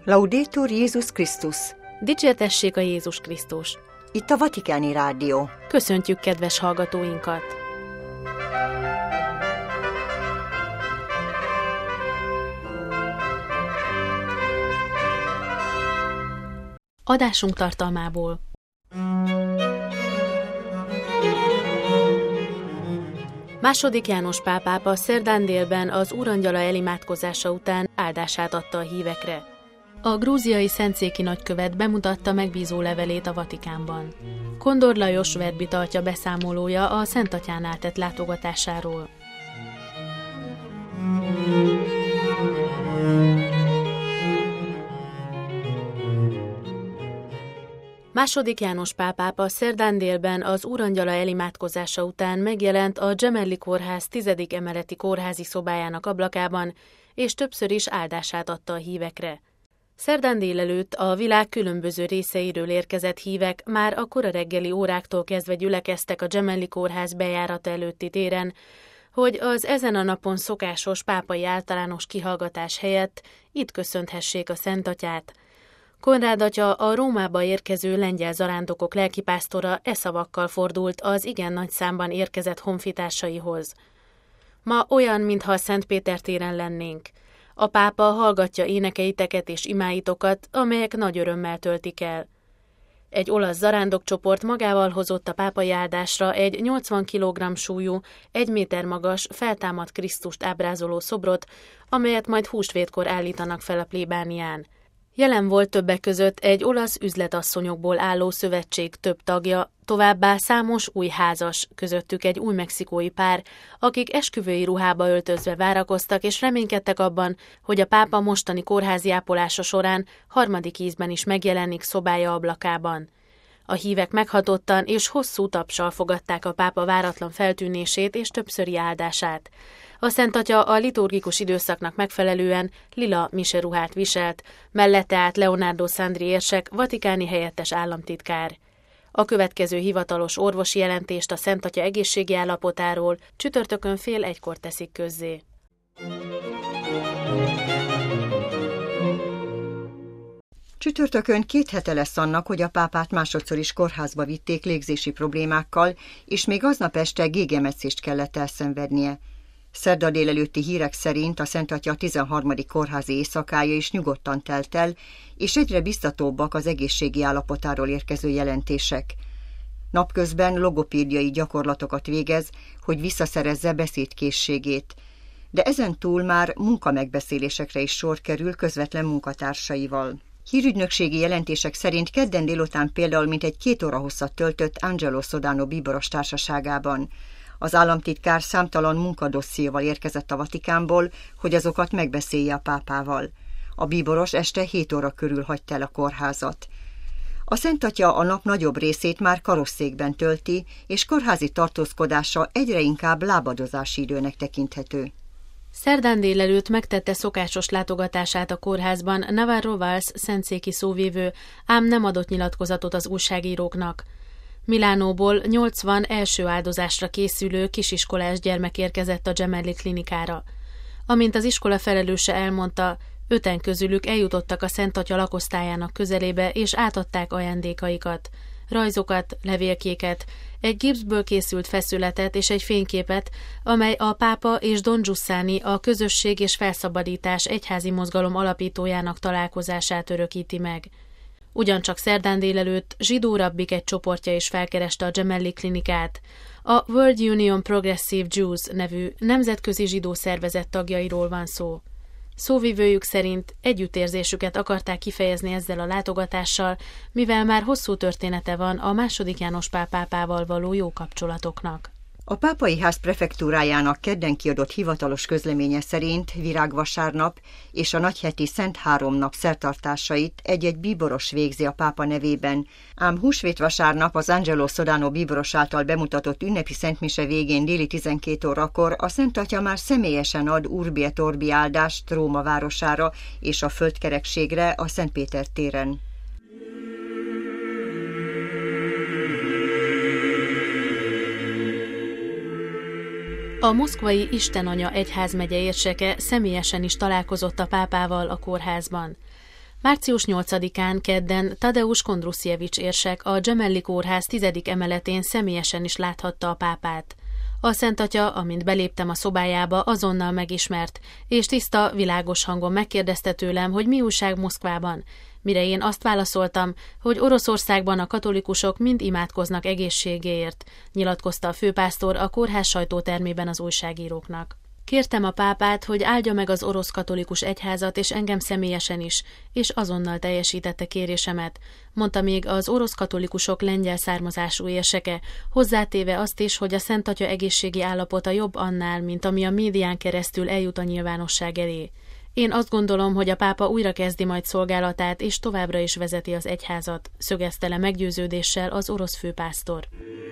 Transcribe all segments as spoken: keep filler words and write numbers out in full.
Laudetur Jézus Krisztus! Dicsértessék a Jézus Krisztus! Itt a Vatikáni Rádió. Köszöntjük kedves hallgatóinkat! Adásunk tartalmából. Második János Pál pápa szerdán délben az Úrangyala elimádkozása után áldását adta a hívekre. A grúziai szentszéki nagykövet bemutatta megbízó levelét a Vatikánban. Kondor Lajos verbitartja beszámolója a Szent Atyánál tett látogatásáról. Második János Pál pápa szerdán délben az Úrangyala elimádkozása után megjelent a Gemelli kórház tizedik emeleti kórházi szobájának ablakában, és többször is áldását adta a hívekre. Szerdán délelőtt a világ különböző részeiről érkezett hívek már a kora reggeli óráktól kezdve gyülekeztek a Gemelli kórház bejárata előtti téren, hogy az ezen a napon szokásos pápai általános kihallgatás helyett itt köszönthessék a Szent Atyát. Konrád atya, a Rómába érkező lengyel zarándokok lelkipásztora e szavakkal fordult az igen nagy számban érkezett honfitársaihoz. Ma olyan, mintha a Szent Péter téren lennénk. A pápa hallgatja énekeiteket és imáitokat, amelyek nagy örömmel töltik el. Egy olasz zarándokcsoport magával hozott a pápai áldásra egy nyolcvan kilogramm súlyú, egy méter magas, feltámadt Krisztust ábrázoló szobrot, amelyet majd húsvétkor állítanak fel a plébánián. Jelen volt többek között egy olasz üzletasszonyokból álló szövetség több tagja, továbbá számos új házas, közöttük egy új mexikói pár, akik esküvői ruhába öltözve várakoztak és reménykedtek abban, hogy a pápa mostani kórházi ápolása során harmadik ízben is megjelenik szobája ablakában. A hívek meghatottan és hosszú tapssal fogadták a pápa váratlan feltűnését és többszöri áldását. A Szent Atya a liturgikus időszaknak megfelelően lila miseruhát viselt, mellette állt Leonardo Sandri érsek, vatikáni helyettes államtitkár. A következő hivatalos orvosi jelentést a Szent Atya egészségi állapotáról csütörtökön fél egykor teszik közzé. Csütörtökön két hete lesz annak, hogy a pápát másodszor is kórházba vitték légzési problémákkal, és még aznap este gégemetszést kellett elszenvednie. Szerda délelőtti hírek szerint a Szent Atya tizenharmadik kórházi éjszakája is nyugodtan telt el, és egyre biztatóbbak az egészségi állapotáról érkező jelentések. Napközben logopédiai gyakorlatokat végez, hogy visszaszerezze beszédkészségét, de ezen túl már munkamegbeszélésekre is sor kerül közvetlen munkatársaival. Hírügynökségi jelentések szerint kedden délután például mintegy két óra hosszat töltött Angelo Sodano bíboros társaságában. Az államtitkár számtalan munkadossziéval érkezett a Vatikánból, hogy azokat megbeszélje a pápával. A bíboros este hét óra körül hagyta el a kórházat. A Szent Atya a nap nagyobb részét már karosszékben tölti, és kórházi tartózkodása egyre inkább lábadozási időnek tekinthető. Szerdán délelőtt megtette szokásos látogatását a kórházban Navarro Valls szentszéki szóvivő, ám nem adott nyilatkozatot az újságíróknak. Milánóból nyolcvan első áldozásra készülő kisiskolás gyermek érkezett a Gemelli klinikára. Amint az iskola felelőse elmondta, öten közülük eljutottak a Szent Atya lakosztályának közelébe és átadták ajándékaikat, rajzokat, levélkéket, egy gipszből készült feszületet és egy fényképet, amely a pápa és Don Giussani, a Közösség és Felszabadítás egyházi mozgalom alapítójának találkozását örökíti meg. Ugyancsak szerdán délelőtt zsidó rabbik egy csoportja is felkereste a Gemelli klinikát. A World Union Progressive Jews nevű nemzetközi zsidó szervezet tagjairól van szó. Szóvivőjük szerint együttérzésüket akarták kifejezni ezzel a látogatással, mivel már hosszú története van a második János Pál pápával való jó kapcsolatoknak. A Pápai Ház prefektúrájának kedden kiadott hivatalos közleménye szerint virágvasárnap és a nagyheti Szent Háromnap szertartásait egy-egy bíboros végzi a pápa nevében, ám húsvétvasárnap az Angelo Sodano bíboros által bemutatott ünnepi szentmise végén déli tizenkét órakor a Szent Atya már személyesen ad Urbi et Orbi áldást Róma városára és a földkerekségre a Szent Péter téren. A moszkvai Istenanya egyházmegye érseke személyesen is találkozott a pápával a kórházban. Március nyolcadikán kedden Tadeusz Kondruszjevics érsek a Gemelli kórház tizedik emeletén személyesen is láthatta a pápát. A Szentatya, amint beléptem a szobájába, azonnal megismert, és tiszta, világos hangon megkérdezte tőlem, hogy mi újság Moszkvában, mire én azt válaszoltam, hogy Oroszországban a katolikusok mind imádkoznak egészségéért, nyilatkozta a főpásztor a kórház sajtótermében az újságíróknak. Kértem a pápát, hogy áldja meg az orosz katolikus egyházat és engem személyesen is, és azonnal teljesítette kérésemet, mondta még az orosz katolikusok lengyel származású érseke, hozzátéve azt is, hogy a Szentatya egészségi állapota jobb annál, mint ami a médián keresztül eljut a nyilvánosság elé. Én azt gondolom, hogy a pápa újra kezdi majd szolgálatát, és továbbra is vezeti az egyházat, szögezte le meggyőződéssel az orosz főpásztor.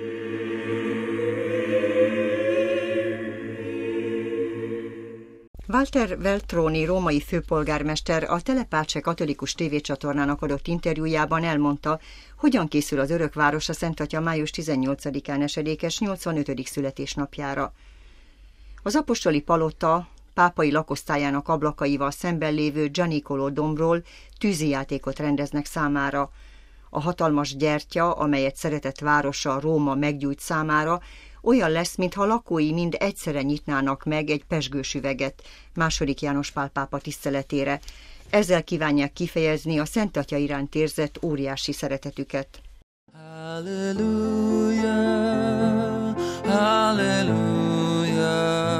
Walter Veltroni római főpolgármester a Telepáce katolikus tévécsatornának adott interjújában elmondta, hogyan készül az örökváros a Szentatya május tizennyolcadikán esedékes nyolcvanötödik születésnapjára. Az apostoli palota pápai lakosztályának ablakaival szemben lévő Gianicolo dombról tűzijátékot rendeznek számára. A hatalmas gyertya, amelyet szeretett városa Róma meggyújt számára, olyan lesz, mintha a lakói mind egyszerre nyitnának meg egy pezsgős üveget második János Pál pápa tiszteletére. Ezzel kívánják kifejezni a Szentatya iránt érzett óriási szeretetüket. Halleluja, halleluja,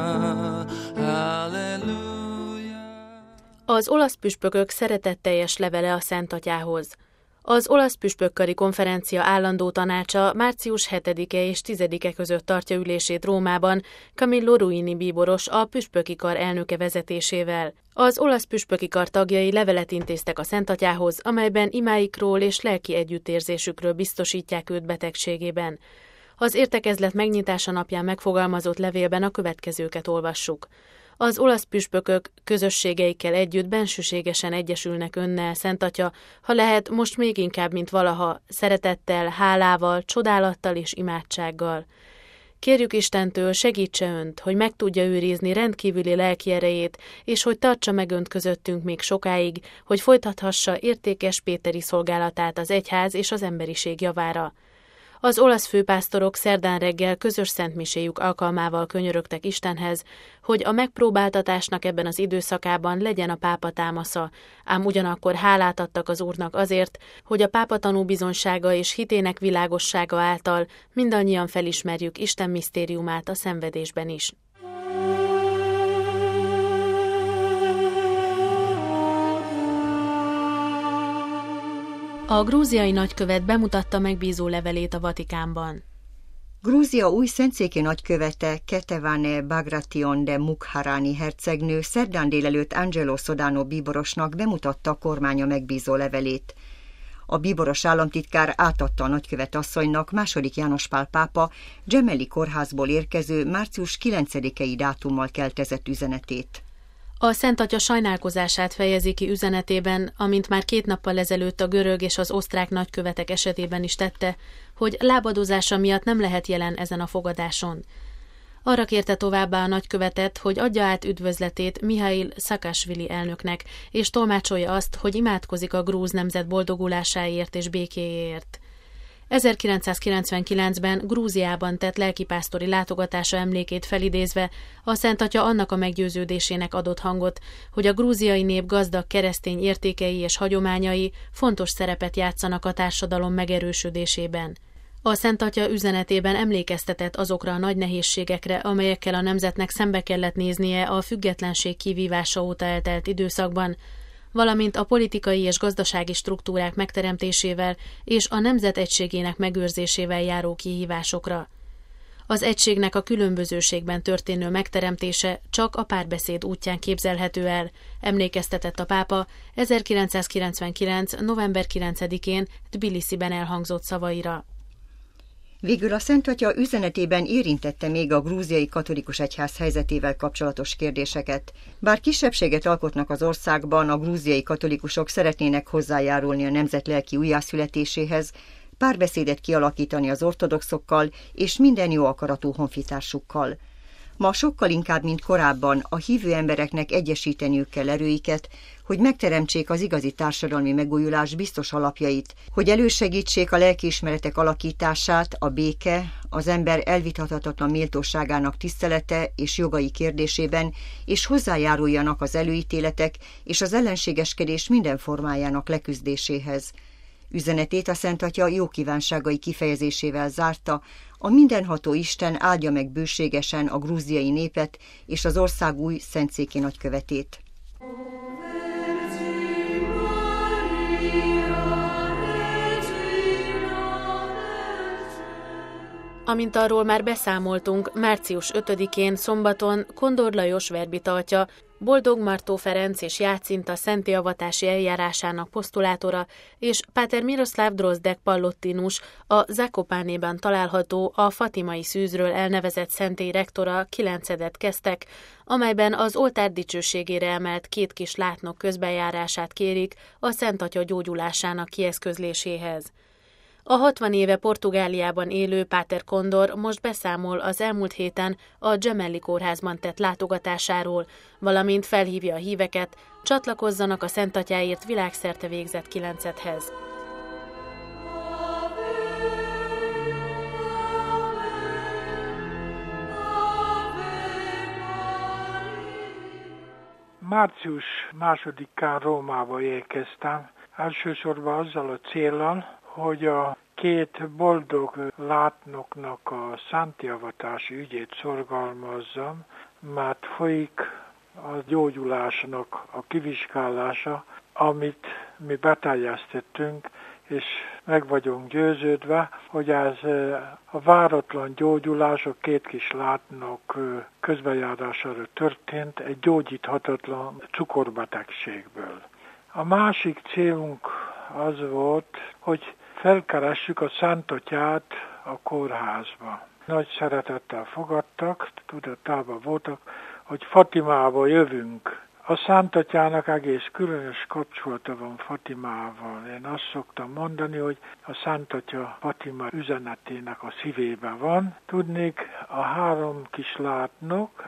halleluja. Az olasz püspökök szeretetteljes levele a Szentatyához. Az olasz püspökköri konferencia állandó tanácsa március hetedike és tizedike között tartja ülését Rómában Camillo Ruini bíboros, a püspöki kar elnöke vezetésével. Az olasz püspöki kar tagjai levelet intéztek a Szentatyához, amelyben imáikról és lelki együttérzésükről biztosítják őt betegségében. Az értekezlet megnyitása napján megfogalmazott levélben a következőket olvassuk. Az olasz püspökök közösségeikkel együtt bensőségesen egyesülnek önnel, Szentatya, ha lehet most még inkább, mint valaha, szeretettel, hálával, csodálattal és imádsággal. Kérjük Istentől, segítse önt, hogy meg tudja őrizni rendkívüli lelki erejét, és hogy tartsa meg önt közöttünk még sokáig, hogy folytathassa értékes péteri szolgálatát az egyház és az emberiség javára. Az olasz főpásztorok szerdán reggel közös szentmiséjük alkalmával könyörögtek Istenhez, hogy a megpróbáltatásnak ebben az időszakában legyen a pápa támasza, ám ugyanakkor hálát adtak az Úrnak azért, hogy a pápa tanúbizonysága és hitének világossága által mindannyian felismerjük Isten misztériumát a szenvedésben is. A grúziai nagykövet bemutatta megbízó levelét a Vatikánban. Grúzia új szentszéki nagykövete Ketevane Bagration de Mukharani hercegnő szerdán délelőtt Angelo Sodano bíborosnak bemutatta a kormánya megbízó levelét. A bíboros államtitkár átadta a nagykövet asszonynak második János Pál pápa Gemelli kórházból érkező március kilencedikei dátummal keltezett üzenetét. A Szentatya sajnálkozását fejezi ki üzenetében, amint már két nappal ezelőtt a görög és az osztrák nagykövetek esetében is tette, hogy lábadozása miatt nem lehet jelen ezen a fogadáson. Arra kérte továbbá a nagykövetet, hogy adja át üdvözletét Mihail Szakasvili elnöknek, és tolmácsolja azt, hogy imádkozik a grúz nemzet boldogulásáért és békéjéért. ezerkilencszázkilencvenkilencben Grúziában tett lelkipásztori látogatása emlékét felidézve a Szentatya annak a meggyőződésének adott hangot, hogy a grúziai nép gazdag keresztény értékei és hagyományai fontos szerepet játszanak a társadalom megerősödésében. A Szentatya üzenetében emlékeztetett azokra a nagy nehézségekre, amelyekkel a nemzetnek szembe kellett néznie a függetlenség kivívása óta eltelt időszakban, valamint a politikai és gazdasági struktúrák megteremtésével és a nemzet egységének megőrzésével járó kihívásokra. Az egységnek a különbözőségben történő megteremtése csak a párbeszéd útján képzelhető el, emlékeztetett a pápa ezerkilencszázkilencvenkilenc. november kilencedikén Tbilisiben elhangzott szavaira. Végül a Szentatya üzenetében érintette még a grúziai katolikus egyház helyzetével kapcsolatos kérdéseket. Bár kisebbséget alkotnak az országban, a grúziai katolikusok szeretnének hozzájárulni a nemzet lelki újjászületéséhez, párbeszédet kialakítani az ortodoxokkal és minden jó akaratú honfitársukkal. Ma sokkal inkább, mint korábban, a hívő embereknek egyesíteniük kell erőiket, hogy megteremtsék az igazi társadalmi megújulás biztos alapjait, hogy elősegítsék a lelkiismeretek alakítását, a béke, az ember elvitathatatlan méltóságának tisztelete és jogai kérdésében, és hozzájáruljanak az előítéletek és az ellenségeskedés minden formájának leküzdéséhez. Üzenetét a Szent Atya jó kívánságai kifejezésével zárta: a mindenható Isten áldja meg bőségesen a grúziai népet és az ország új szentszéki nagykövetét. Amint arról már beszámoltunk, március ötödikén szombaton Kondor Lajos verbita atya, Boldog Martó Ferenc és Jácinta szenti avatási eljárásának posztulátora és Páter Miroslav Drozdek Pallottinus, a Zakopánéban található a Fatimai szűzről elnevezett szentély rektora kilencedet kezdtek, amelyben az oltár dicsőségére emelt két kis látnok közbenjárását kérik a Szent Atya gyógyulásának kieszközléséhez. A hatvan éve Portugáliában élő Páter Kondor most beszámol az elmúlt héten a Gemelli kórházban tett látogatásáról, valamint felhívja a híveket, csatlakozzanak a Szent Atyáért világszerte végzett kilencedhez. Március másodikán Rómába érkeztem, elsősorban azzal a céllal, hogy a két boldog látnoknak a szántiavatási ügyét szorgalmazzam, mert folyik a gyógyulásnak a kivizsgálása, amit mi beteljesztettünk, és meg vagyunk győződve, hogy ez a váratlan gyógyulás a két kis látnok közbenjárására történt egy gyógyíthatatlan cukorbetegségből. A másik célunk az volt, hogy felkeressük a Szent Atyát a kórházba. Nagy szeretettel fogadtak, tudatában voltak, hogy Fatimába jövünk. A Szent Atyának egész különös kapcsolata van Fatimával. Én azt szoktam mondani, hogy a Szent Atya Fatima üzenetének a szívében van. Tudnék, a három kis látnok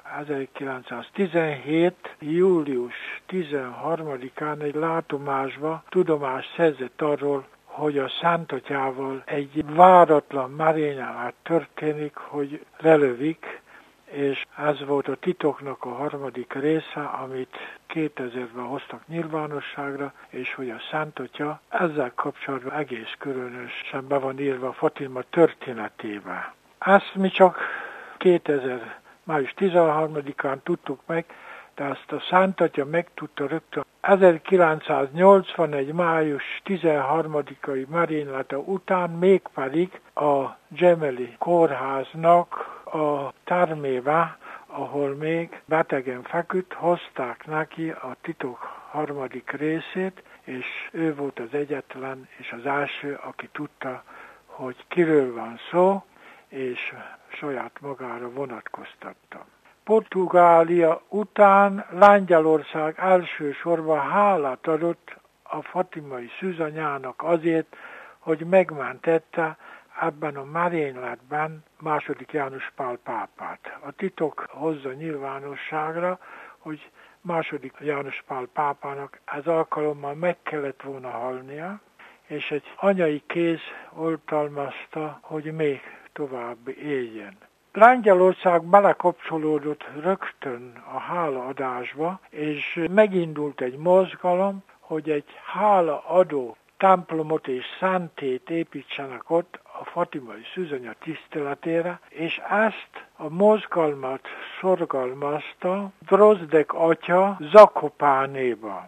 ezerkilencszáztizenhét. július tizenharmadikán egy látomásba tudomást szerzett arról, hogy a Szent Atyával egy váratlan merénylet történik, hogy lelövik, és ez volt a titoknak a harmadik része, amit kétezerben hoztak nyilvánosságra, és hogy a Szent Atya ezzel kapcsolatban egész különösen be van írva a Fatima történetébe. Ezt mi csak kétezer. május tizenharmadikán tudtuk meg, de ezt a Szent Atya megtudta rögtön ezerkilencszáznyolcvanegy. május tizenharmadikai merénylete után, mégpedig a Gemelli kórháznak a termébe, ahol még betegen feküdt, hozták neki a titok harmadik részét, és ő volt az egyetlen és az első, aki tudta, hogy kiről van szó, és saját magára vonatkoztatta. Portugália után Lengyelország elsősorban hálát adott a fatimai szűzanyának azért, hogy megmentette ebben a merényletben második János Pál pápát. A titok hozza nyilvánosságra, hogy második János Pál pápának ez alkalommal meg kellett volna halnia, és egy anyai kéz oltalmazta, hogy még tovább éljen. Lengyelország belekapcsolódott rögtön a hálaadásba, és megindult egy mozgalom, hogy egy hálaadó templomot és szentét építsenek ott a fatimai szűzanya tiszteletére, és ezt a mozgalmat szorgalmazta Drozdek atya Zakopánéba.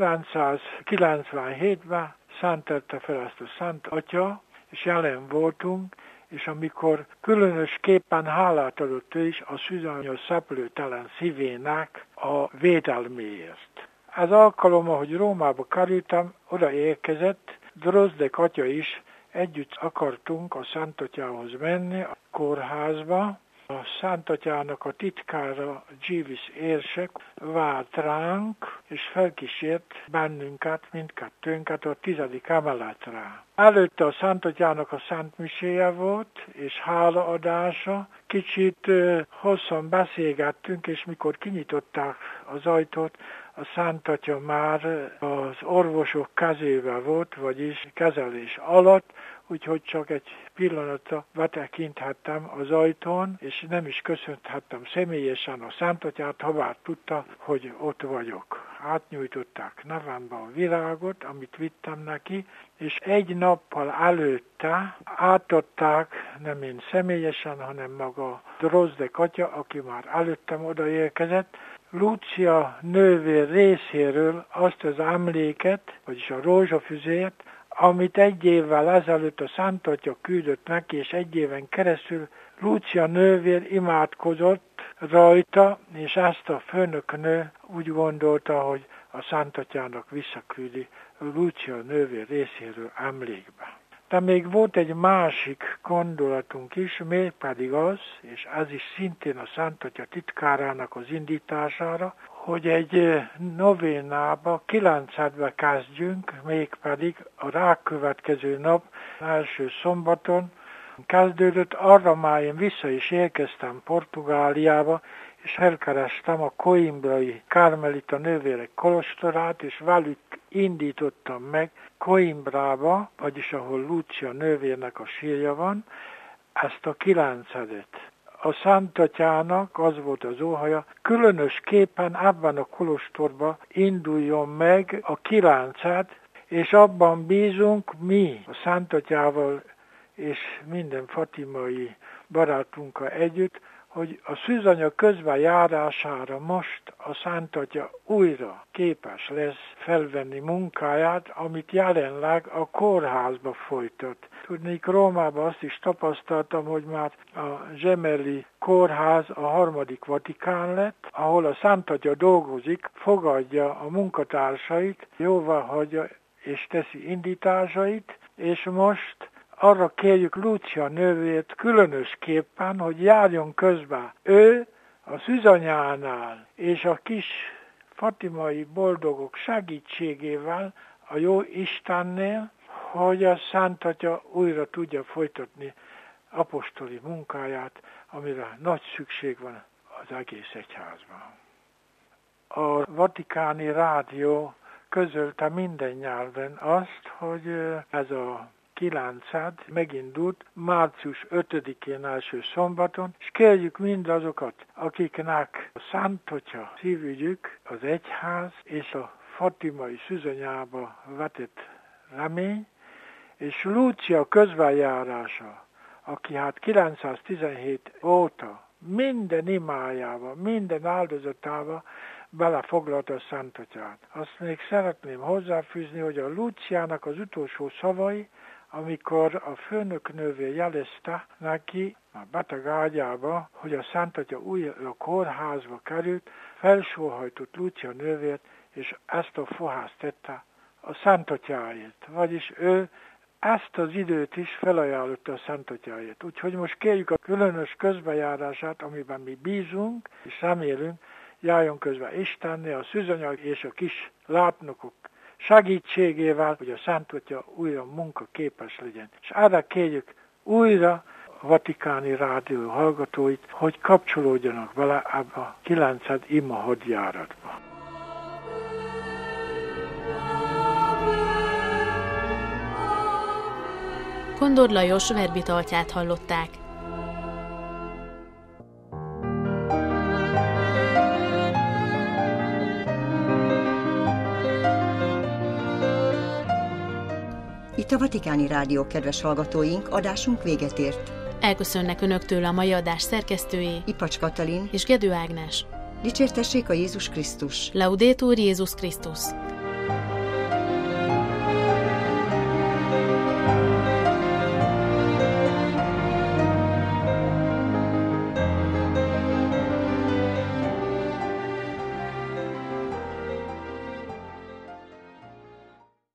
kilencszázkilencvenhétben szentelte fel ezt a Szent Atya, és jelen voltunk, és amikor különösképpen hálát adott ő is a szűzanya szeplőtelen szívének a védelméért. Ez alkalom, ahogy Rómába kerültem, oda érkezett, Drozdek atya is, együtt akartunk a Szent Atyához menni, a kórházba, A Szántatyának a titkára, Givis érsek várt ránk, és felkísért bennünket, mindkettőnket a tizedik emeletre. Előtte a Szántatyának a szentmiséje volt, és hálaadása. Kicsit hosszan beszélgettünk, és mikor kinyitották az ajtót, a Szántatya már az orvosok kezével volt, vagyis kezelés alatt, úgyhogy csak egy pillanatra betekinthettem az ajtón, és nem is köszönhettem személyesen a Szántatyát, ha bár tudta, hogy ott vagyok. Átnyújtották nevembe a virágot, amit vittem neki, és egy nappal előtte átadták, nem én személyesen, hanem maga Drozdek atya, aki már előttem odaérkezett, Lúcia nővér részéről azt az emléket, vagyis a rózsafüzért, amit egy évvel ezelőtt a Szántatya küldött neki, és egy éven keresztül Lúcia nővér imádkozott rajta, és ezt a főnöknő úgy gondolta, hogy a Szántatyának visszaküldi Lúcia nővér részéről emlékbe. De még volt egy másik gondolatunk is, mégpedig az, és ez is szintén a Szántatya titkárának az indítására, hogy egy novénába kilencedbe kezdjünk, mégpedig a rákövetkező nap, első szombaton kezdődött, arra már én vissza is érkeztem Portugáliába, és elkerestem a coimbrai karmelita nővérek kolostorát, és velük indítottam meg Coimbrába, vagyis ahol Lúcia nővérnek a sírja van, ezt a kilencedet. A Szántatyának az volt az óhaja, különösképpen ebben a kolostorban induljon meg a kilenced, és abban bízunk mi, a Szántatyával és minden fatimai barátunkkal együtt, hogy a szűzanya közbenjárására most a Szántatya újra képes lesz felvenni munkáját, amit jelenleg a kórházba folytat. Tudnék, Rómában azt is tapasztaltam, hogy már a Gemelli kórház a harmadik Vatikán lett, ahol a Szántatya dolgozik, fogadja a munkatársait, jóváhagyja és teszi indításait, és most arra kérjük Lúcia nővért különösképpen, hogy járjon közbe ő a szűzanyánál és a kis fatimai boldogok segítségével a jó Istennél, hogy a Szántatya újra tudja folytatni apostoli munkáját, amire nagy szükség van az egész egyházban. A Vatikáni Rádió közölte minden nyelven azt, hogy ez a kilenced megindult március ötödikén első szombaton, és kérjük mindazokat, akiknek a Szántatya szívügyük, az egyház és a fatimai szűzanyába vetett remény, és Lúcia közbenjárása, aki hát kilencszáztizenhét óta minden imájába, minden áldozatába belefoglalta a Szántatyát. Azt még szeretném hozzáfűzni, hogy a Lúciának az utolsó szavai, amikor a főnöknővé jelezte neki a beteg ágyába, hogy a Szántatya újra kórházba került, felsóhajtott Lúcia nővért, és ezt a fohást tette a Szántatyáért. Vagyis ő ezt az időt is felajánlotta a Szántatyáért. Úgyhogy most kérjük a különös közbejárását, amiben mi bízunk, és remélünk, járjon közbe Istennél, a szűzanya és a kis látnokok segítségével, hogy a Szántatya újra munkaképes legyen. És erre kérjük újra a Vatikáni Rádió hallgatóit, hogy kapcsolódjanak bele ebbe a kilenced ima hadjáratba. Kondor Lajos verbita atyát hallották. Itt a Vatikáni Rádió, kedves hallgatóink, adásunk véget ért. Elköszönnek Önöktől a mai adás szerkesztői, Ipacs Katalin és Gedő Ágnes. Dicsértessék a Jézus Krisztus! Laudetur Jézus Krisztus!